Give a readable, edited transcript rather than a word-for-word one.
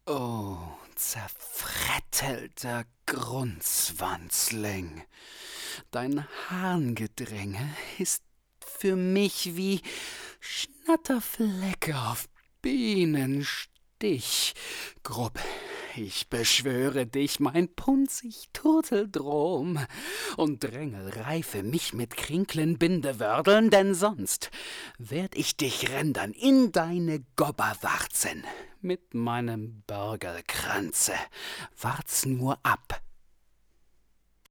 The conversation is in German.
Oh, zerfrettelter Grunzwanzling, dein Harngedränge ist für mich wie Schnatterflecke auf Bienenstich. Grupp, ich beschwöre dich, mein punzig Turteldrom, und drängelreife mich mit Krinklen Bindewördeln, denn sonst werd ich dich rändern in deine Gobberwarzen mit meinem Börgelkranze. Wart's nur ab.